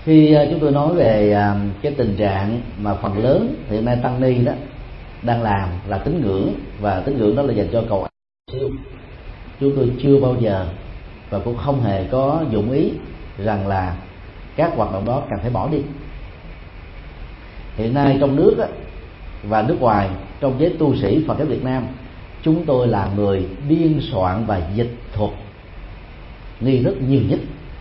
Khi chúng tôi nói về cái tình trạng mà phần lớn hiện nay tăng ni đó đang làm là tín ngưỡng, và tín ngưỡng đó là dành cho cầu siêu, chúng tôi chưa bao giờ và cũng không hề có dụng ý rằng là các hoạt động đó cần phải bỏ đi. Hiện nay trong nước và nước ngoài, trong giới tu sĩ Phật giáo Việt Nam, chúng tôi là người biên soạn và dịch thuật nghi thức nhiều nhất.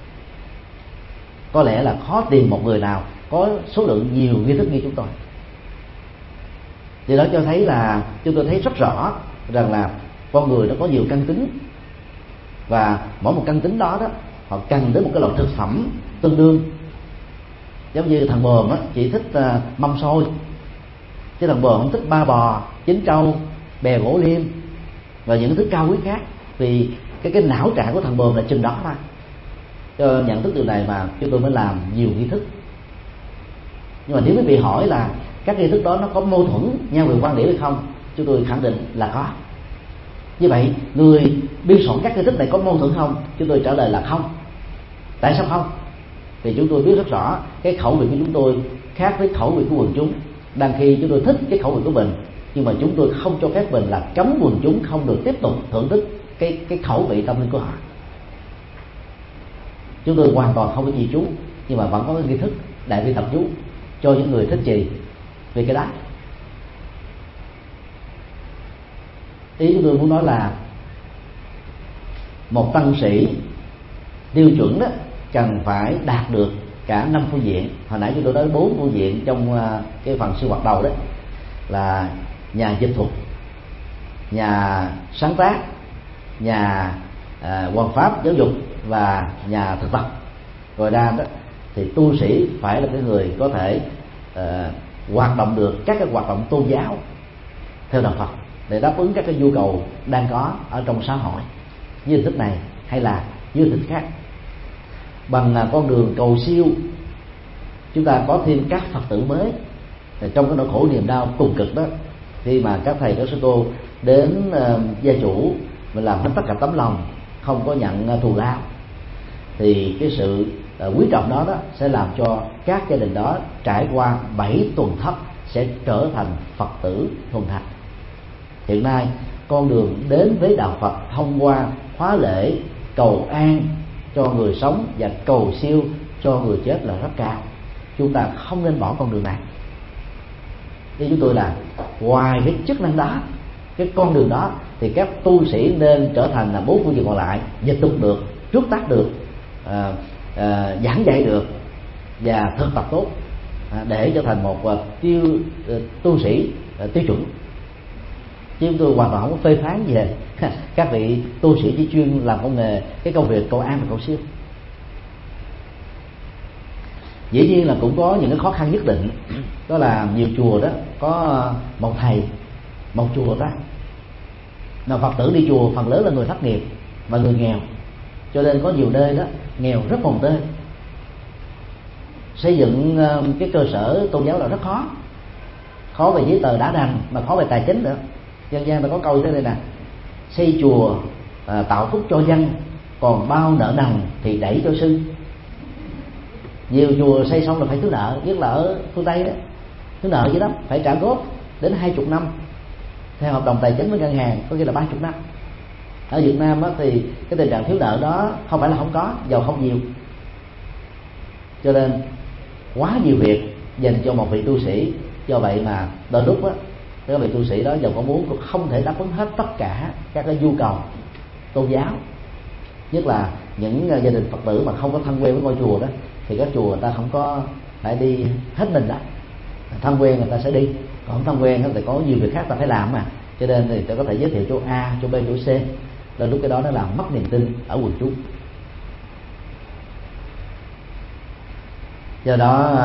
Có lẽ là khó tìm một người nào có số lượng nhiều nghi thức như chúng tôi. Điều đó cho thấy là chúng tôi thấy rất rõ rằng là con người nó có nhiều căn tính, và mỗi một căn tính đó họ cần đến một cái loại thực phẩm tương đương. Giống như thằng Bờm chỉ thích mâm xôi, chứ thằng Bờm không thích ba bò, chín trâu, bè gỗ liêm và những thứ cao quý khác, vì cái não trạng của thằng Bờm là chừng đó mà. Cho nhận thức điều này mà chúng tôi mới làm nhiều nghi thức. Nhưng mà nếu quý vị hỏi là các nghi thức đó nó có mâu thuẫn nhau về quan điểm hay không, chúng tôi khẳng định là có. Như vậy người biên soạn các nghi thức này có mâu thuẫn không? Chúng tôi trả lời là không. Tại sao không? Vì chúng tôi biết rất rõ cái khẩu vị của chúng tôi khác với khẩu vị của quần chúng. Đang khi chúng tôi thích cái khẩu vị của mình, nhưng mà chúng tôi không cho phép mình là cấm quần chúng không được tiếp tục thưởng thức cái khẩu vị tâm linh của họ. Chúng tôi hoàn toàn không có trì chú, nhưng mà vẫn có cái nghi thức đại bi thập chú cho những người thích trì vì cái đó. Ý chúng tôi muốn nói là một tăng sĩ tiêu chuẩn đó cần phải đạt được cả 5 phương diện. Hồi nãy chúng tôi nói 4 phương diện trong cái phần sinh hoạt đầu đấy, là nhà dịch thuật, nhà sáng tác, nhà hoàn pháp giáo dục và nhà thực tập. Rồi ra đó thì tu sĩ phải là cái người có thể hoạt động được các cái hoạt động tôn giáo theo đạo Phật để đáp ứng các cái nhu cầu đang có ở trong xã hội, như hình thức này hay là như hình thức khác. Bằng con đường cầu siêu, chúng ta có thêm các Phật tử mới. Trong cái nỗi khổ niềm đau cùng cực đó, khi mà các thầy các sư cô đến gia chủ mình làm hết tất cả tấm lòng, không có nhận thù lao, thì cái sự quý trọng đó sẽ làm cho các gia đình đó trải qua 7 tuần thất sẽ trở thành Phật tử thuần thành. Hiện nay con đường đến với đạo Phật thông qua khóa lễ cầu an cho người sống và cầu siêu cho người chết là rất cao. Chúng ta không nên bỏ con đường này. Với chúng tôi là ngoài cái chức năng đó, cái con đường đó, thì các tu sĩ nên trở thành là 4 phương diện còn lại: dịch tục được, trước tác được, giảng dạy được và thực tập tốt, để trở thành một tu sĩ tiêu chuẩn. Chứ chúng tôi hoàn toàn không có phê phán về các vị tu sĩ chỉ chuyên làm công nghề cái công việc cầu an và cầu siêu. Dĩ nhiên là cũng có những cái khó khăn nhất định. Đó là nhiều chùa đó có một thầy một chùa đó, mà Phật tử đi chùa phần lớn là người thất nghiệp và người nghèo, cho nên có nhiều nơi đó nghèo rất mồng tơi. Xây dựng cái cơ sở tôn giáo là rất khó về giấy tờ đã đành, mà khó về tài chính nữa. Dân gian ta có câu như thế này nè: xây chùa tạo phúc cho dân, còn bao nợ nần thì đẩy cho sư. Nhiều chùa xây xong là phải thiếu nợ, nhất là ở phương Tây đó, thiếu nợ dữ lắm, phải trả góp đến 20 năm theo hợp đồng tài chính với ngân hàng, có khi là 30 năm. Ở Việt Nam thì cái tình trạng thiếu nợ đó không phải là không có, giàu không nhiều. Cho nên quá nhiều việc dành cho một vị tu sĩ. Do vậy mà đôi lúc các vị tu sĩ đó giàu có muốn cũng không thể đáp ứng hết tất cả các cái nhu cầu tôn giáo. Nhất là những gia đình Phật tử mà không có thân quen với ngôi chùa đó, thì các chùa người ta không có phải đi hết mình đó. Thân quen người ta sẽ đi, còn không thân quen thì có nhiều việc khác ta phải làm mà. Cho nên thì ta có thể giới thiệu chỗ A, chỗ B, chỗ C. Là lúc cái đó nó làm mất niềm tin ở quần chúng. Do đó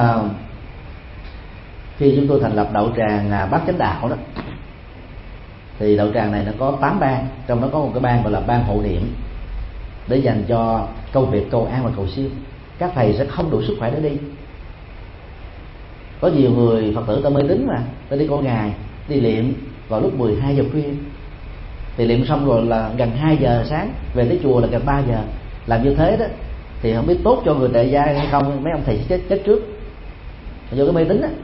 khi chúng tôi thành lập đạo tràng Bát Chánh Đạo đó, thì đạo tràng này nó có 8 ban, trong đó có một cái ban gọi là ban hộ niệm, để dành cho công việc cầu an và cầu siêu. Các thầy sẽ không đủ sức khỏe để đi. Có nhiều người Phật tử ta mê tín mà, ta đi con ngày, đi niệm vào lúc 12 giờ khuya, thì niệm xong rồi là gần 2 giờ sáng, về tới chùa là gần 3 giờ. Làm như thế đó thì không biết tốt cho người tại gia hay không, mấy ông thầy chết trước do cái mê tín đó.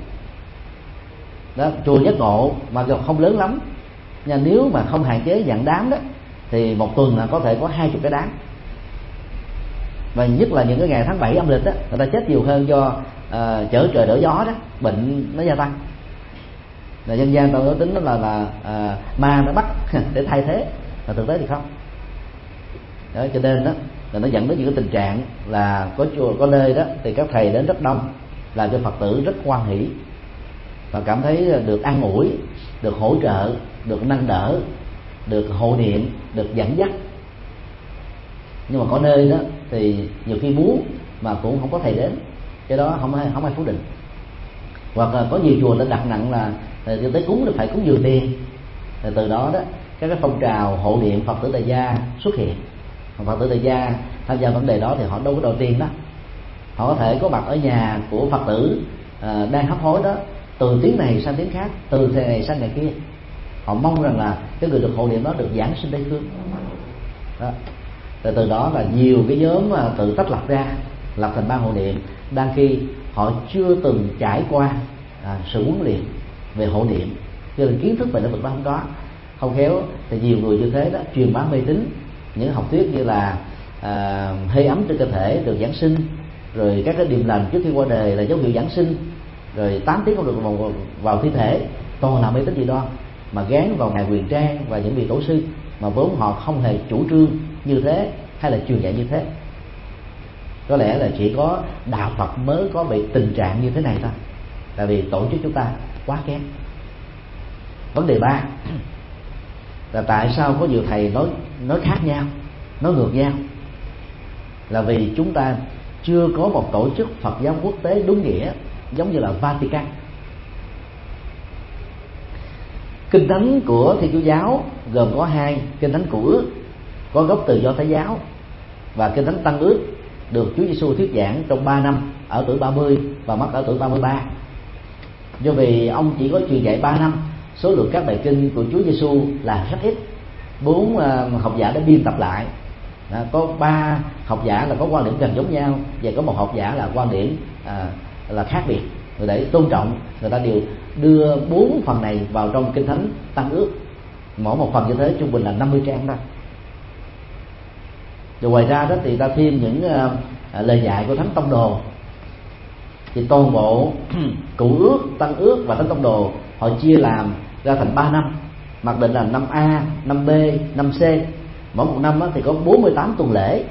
Đó, chùa Giác Ngộ mà không lớn lắm, nhưng nếu mà không hạn chế dặn đám đó thì một tuần là có thể có 20 cái đám, và nhất là những cái ngày tháng 7 âm lịch đó, người ta chết nhiều hơn do chở trời đỡ gió đó, bệnh nó gia tăng. Là dân gian tôi nói tính đó là ma nó bắt để thay thế, mà thực tế thì không. Đó, cho nên đó là nó dẫn đến những cái tình trạng là có chùa có nơi đó thì các thầy đến rất đông, làm cho Phật tử rất hoan hỷ và cảm thấy được an ủi, được hỗ trợ, được nâng đỡ, được hộ niệm, được dẫn dắt. Nhưng mà có nơi đó thì nhiều khi muốn mà cũng không có thầy đến, cái đó không ai phủ định. Hoặc là có nhiều chùa đã đặt nặng là tới cúng thì phải cúng dường tiền, rồi từ đó đó các cái phong trào hộ niệm Phật tử tại gia xuất hiện. Phật tử tại gia tham gia vấn đề đó thì họ đâu có đòi tiền đó, họ có thể có mặt ở nhà của Phật tử đang hấp hối đó, từ tiếng này sang tiếng khác, từ ngày này sang ngày kia. Họ mong rằng là cái người được hộ niệm đó được giảng sinh Tây phương đó. Từ đó là nhiều cái nhóm mà tự tách lập ra, lập thành ban hộ niệm, đang khi họ chưa từng trải qua sự huấn luyện về hộ niệm, cho nên kiến thức về lĩnh vực đó không có. Không khéo thì nhiều người như thế đó truyền bá mê tín những học thuyết như là hơi ấm trên cơ thể được giảng sinh, rồi các cái điềm lành trước khi qua đời là dấu hiệu giảng sinh, rồi 8 tiếng không được vào thi thể, toàn là mê tín dị đoan mà gán vào ngài Quyền Trang và những vị tổ sư mà vốn họ không hề chủ trương như thế hay là truyền dạy như thế. Có lẽ là chỉ có đạo Phật mới có bị tình trạng như thế này thôi, tại vì tổ chức chúng ta quá kém. Vấn đề 3 là tại sao có nhiều thầy nói khác nhau, nói ngược nhau, là vì chúng ta chưa có một tổ chức Phật giáo quốc tế đúng nghĩa giống như là Vatican. Kinh thánh của Thiên Chúa giáo gồm có 2: Kinh thánh Cựu Ước có gốc từ Do Thái giáo, và Kinh thánh Tân Ước được Chúa Giêsu thuyết giảng trong 3 năm, ở tuổi 30 và mất ở tuổi 33. Do vì ông chỉ có truyền dạy 3 năm, số lượng các bài kinh của Chúa Giêsu là rất ít. 4 học giả đã biên tập lại, có 3 học giả là có quan điểm gần giống nhau, và có 1 học giả là quan điểm là khác biệt. Rồi để tôn trọng, người ta đều đưa 4 phần này vào trong Kinh thánh Tân Ước, mỗi một phần như thế trung bình là 50 trang thôi. Rồi ngoài ra đó thì ta thêm những lời dạy của Thánh Tông Đồ. Thì toàn bộ Cựu Ước, Tân Ước và Thánh Tông Đồ họ chia làm ra thành 3 năm, mặc định là năm A, năm B, năm C. Mỗi một năm thì có 48 tuần lễ,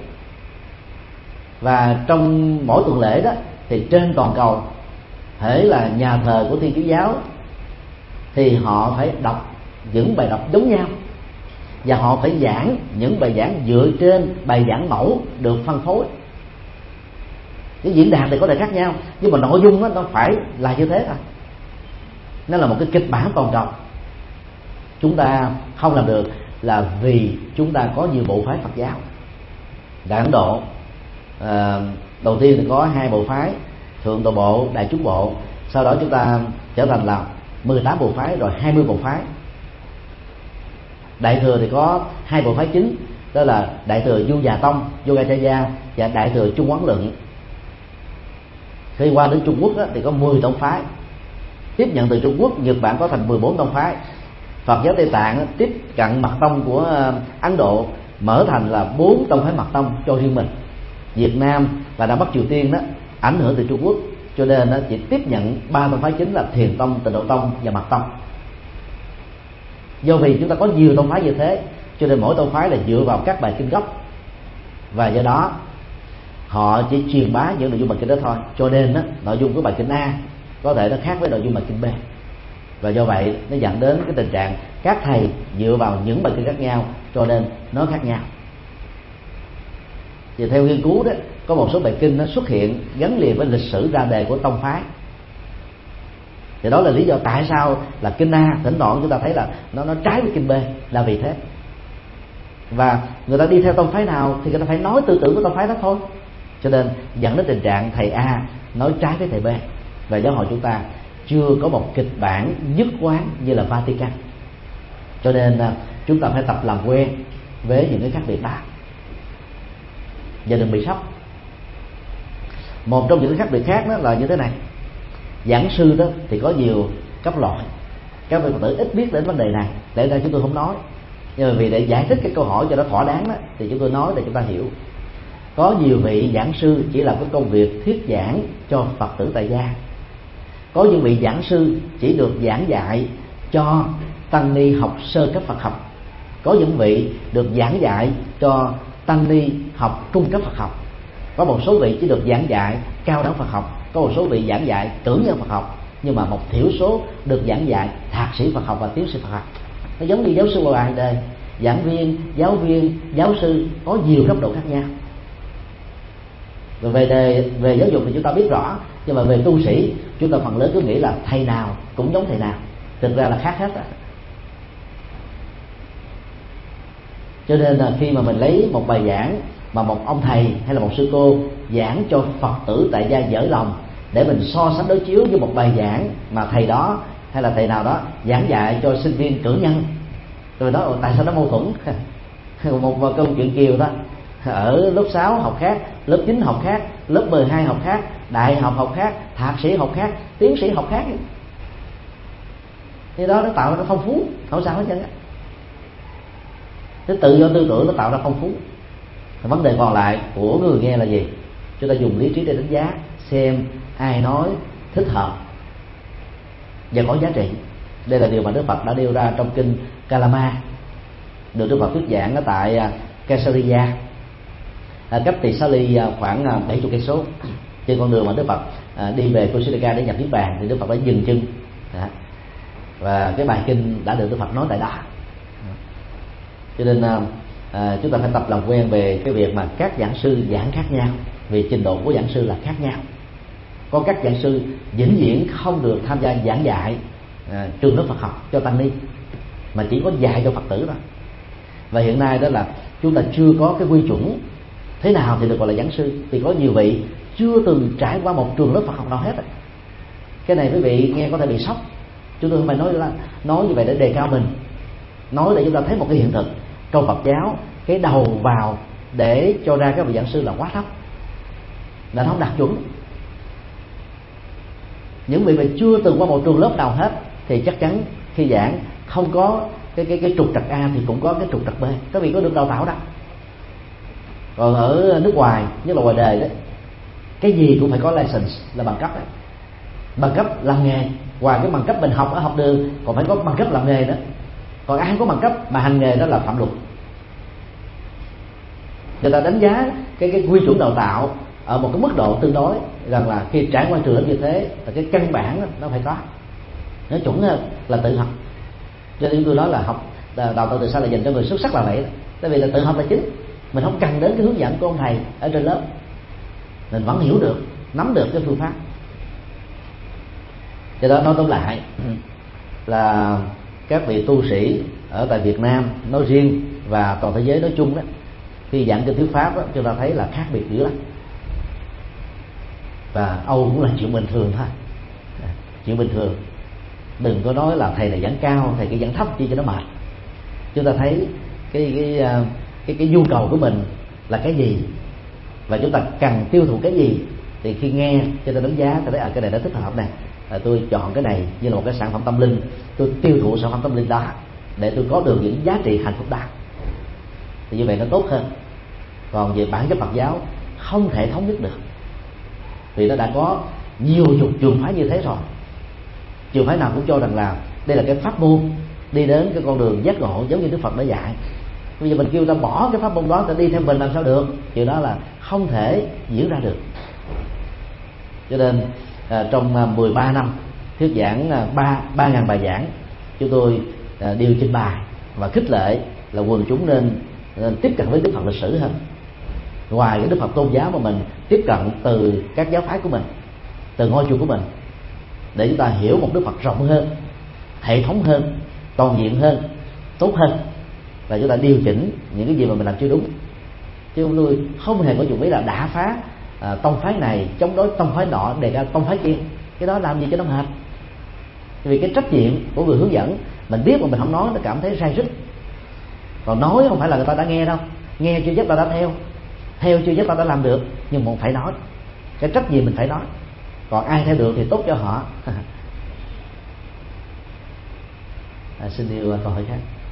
và trong mỗi tuần lễ đó thì trên toàn cầu, hễ là nhà thờ của Thiên Chúa giáo thì họ phải đọc những bài đọc giống nhau, và họ phải giảng những bài giảng dựa trên bài giảng mẫu được phân phối. Cái diễn đạt thì có thể khác nhau, nhưng mà nội dung đó, nó phải là như thế thôi. Nó là một cái kịch bản toàn cầu. Chúng ta không làm được là vì chúng ta có nhiều bộ phái Phật giáo. Tại Ấn Độ đầu tiên thì có 2 bộ phái, Thượng Tọa Bộ, Đại Chúng Bộ. Sau đó chúng ta trở thành là 18 bộ phái, rồi 20 bộ phái. Đại thừa thì có 2 bộ phái chính, đó là Đại thừa Du Già Tông, Yogacarya, và Đại thừa Trung Quán Luận. Khi qua đến Trung Quốc đó, thì có 10 tông phái. Tiếp nhận từ Trung Quốc, Nhật Bản có thành 14 tông phái. Phật giáo Tây Tạng tiếp cận mật tông của Ấn Độ, mở thành là 4 tông phái mật tông cho riêng mình. Việt Nam và Nam Bắc Triều Tiên đó ảnh hưởng từ Trung Quốc, cho nên nó chỉ tiếp nhận 3 tông phái chính là Thiền Tông, Tịnh Độ Tông và Mật Tông. Do vì chúng ta có nhiều tông phái như thế, cho nên mỗi tông phái là dựa vào các bài kinh gốc, và do đó họ chỉ truyền bá những nội dung bài kinh đó thôi. Cho nên đó, nội dung của bài kinh A có thể nó khác với nội dung bài kinh B, và do vậy nó dẫn đến cái tình trạng các thầy dựa vào những bài kinh khác nhau, cho nên nó khác nhau. Thì theo nghiên cứu đó, có một số bài kinh nó xuất hiện gắn liền với lịch sử ra đề của tông phái. Thì đó là lý do tại sao là kinh A thỉnh thoảng chúng ta thấy là nó trái với kinh B, là vì thế. Và người ta đi theo tông phái nào thì người ta phải nói tư tưởng của tông phái đó thôi. Cho nên dẫn đến tình trạng thầy A nói trái với thầy B, và giáo hội chúng ta chưa có một kịch bản nhất quán như là Vatican. Cho nên chúng ta phải tập làm quen với những cái khác biệt đó, và đừng bị sốc. Một trong những khác biệt khác đó là như thế này: giảng sư đó thì có nhiều cấp loại, các vị Phật tử ít biết đến vấn đề này, để ra chúng tôi không nói. Nhưng mà vì để giải thích cái câu hỏi cho nó thỏa đáng đó, thì chúng tôi nói để chúng ta hiểu. Có nhiều vị giảng sư chỉ làm cái công việc thuyết giảng cho Phật tử tại gia. Có những vị giảng sư chỉ được giảng dạy cho tăng ni học sơ cấp Phật học. Có những vị được giảng dạy cho tăng ni học trung cấp Phật học. Có một số vị chỉ được giảng dạy cao đẳng Phật học. Có một số vị giảng dạy cử nhân Phật học. Nhưng mà một thiểu số được giảng dạy thạc sĩ Phật học và tiến sĩ Phật học. Nó giống như giáo sư ngoài đời, giảng viên, giáo sư có nhiều cấp độ khác nhau. Rồi về giáo dục thì chúng ta biết rõ, nhưng mà về tu sĩ chúng ta phần lớn cứ nghĩ là thầy nào cũng giống thầy nào, thực ra là khác hết á. Cho nên là khi mà mình lấy một bài giảng mà một ông thầy hay là một sư cô giảng cho Phật tử tại gia dở lòng, để mình so sánh đối chiếu với một bài giảng mà thầy đó hay là thầy nào đó giảng dạy cho sinh viên cử nhân, rồi nói tại sao nó mâu thuẫn. Một câu chuyện Kiều đó, ở lớp 6 học khác, lớp 9 học khác, lớp 12 học khác, đại học học khác, thạc sĩ học khác, tiến sĩ học khác. Thì đó nó tạo ra nó phong phú, không sao hết trơn á. Cái tự do tư tưởng nó tạo ra phong phú. Vấn đề còn lại của người nghe là gì? Chúng ta dùng lý trí để đánh giá xem ai nói thích hợp và có giá trị. Đây là điều mà Đức Phật đã nêu ra trong kinh Kalama, được Đức Phật thuyết giảng ở tại Caesarea, cách Tỳ Xá Ly khoảng 70 cây số. Trên con đường mà Đức Phật đi về Kusitaka để nhập niết bàn thì Đức Phật đã dừng chân, và cái bài kinh đã được Đức Phật nói tại đó. Cho nên chúng ta phải tập làm quen về cái việc mà các giảng sư giảng khác nhau, vì trình độ của giảng sư là khác nhau. Có các giảng sư vĩnh viễn không được tham gia giảng dạy trường lớp Phật học cho tăng ni, mà chỉ có dạy cho Phật tử thôi. Và hiện nay đó là chúng ta chưa có cái quy chuẩn thế nào thì được gọi là giảng sư, vì có nhiều vị chưa từng trải qua một trường lớp Phật học nào hết. Cái này quý vị nghe có thể bị sốc. Chúng tôi không phải nói như vậy để đề cao mình, nói để chúng ta thấy một cái hiện thực. Trong Phật giáo, cái đầu vào để cho ra các vị giảng sư là quá thấp, là nó không đạt chuẩn. Những vị mà chưa từng qua một trường lớp nào hết thì chắc chắn khi giảng không có cái trục trặc A thì cũng có cái trục trặc B. Các vị có được đào tạo đâu. Còn ở nước ngoài, nhất là ngoài đời đấy, cái gì cũng phải có license, là bằng cấp đấy. Bằng cấp làm nghề, ngoài cái bằng cấp mình học ở học đường còn phải có bằng cấp làm nghề nữa. Còn ai không có bằng cấp mà hành nghề đó là phạm luật. Người ta đánh giá cái quy chuẩn đào tạo ở một cái mức độ tương đối, rằng là khi trải qua trường lớp như thế là cái căn bản đó, nó phải có. Nó chuẩn là tự học. Cho nên tôi nói là học đào tạo từ sau là dành cho người xuất sắc là vậy. Tại vì là tự học là chính, mình không cần đến cái hướng dẫn của ông thầy ở trên lớp, mình vẫn hiểu được, nắm được cái phương pháp. Cho đó nói tóm lại là các vị tu sĩ ở tại Việt Nam nói riêng và toàn thế giới nói chung đó, khi giảng kinh thuyết pháp đó, chúng ta thấy là khác biệt dữ lắm. Và Âu cũng là chuyện bình thường thôi, chuyện bình thường. Đừng có nói là thầy này giảng cao, thầy cái giảng thấp chi cho nó mệt. Chúng ta thấy cái nhu cầu của mình là cái gì và chúng ta cần tiêu thụ cái gì, thì khi nghe cho ta đánh giá, ta thấy cái này nó thích hợp này, tôi chọn cái này như là một cái sản phẩm tâm linh, tôi tiêu thụ sản phẩm tâm linh đó để tôi có được những giá trị hạnh phúc đó, thì như vậy nó tốt hơn. Còn về bản chất Phật giáo không thể thống nhất được, vì nó đã có nhiều chục trường phái như thế rồi. Trường phái nào cũng cho rằng là đây là cái pháp môn đi đến cái con đường giác ngộ giống như Đức Phật đã dạy. Bây giờ mình kêu ta bỏ cái pháp môn đó, ta đi theo mình làm sao được? Chuyện đó là không thể diễn ra được. Cho nên trong 13 năm thuyết giảng 3.000 bài giảng, chúng tôi điều chỉnh bài và khích lệ là quần chúng nên tiếp cận với Đức Phật lịch sử hơn, ngoài cái Đức Phật tôn giáo mà mình tiếp cận từ các giáo phái của mình, từ ngôi chùa của mình, để chúng ta hiểu một Đức Phật rộng hơn, hệ thống hơn, toàn diện hơn, tốt hơn, và chúng ta điều chỉnh những cái gì mà mình làm chưa đúng. Chứ tôi không hề có dụng ý là đả phá tông phái này chống đối tông phái nọ, đề ra tông phái kia. Cái đó làm gì cho nó mệt. Vì cái trách nhiệm của người hướng dẫn, mình biết mà mình không nói, nó cảm thấy sai rứt. Còn nói không phải là người ta đã nghe đâu, nghe chưa chắc ta đã theo chưa chắc ta đã làm được, nhưng mà phải nói. cái trách nhiệm mình phải nói, còn ai theo được thì tốt cho họ. Xin yêu câu hỏi khác.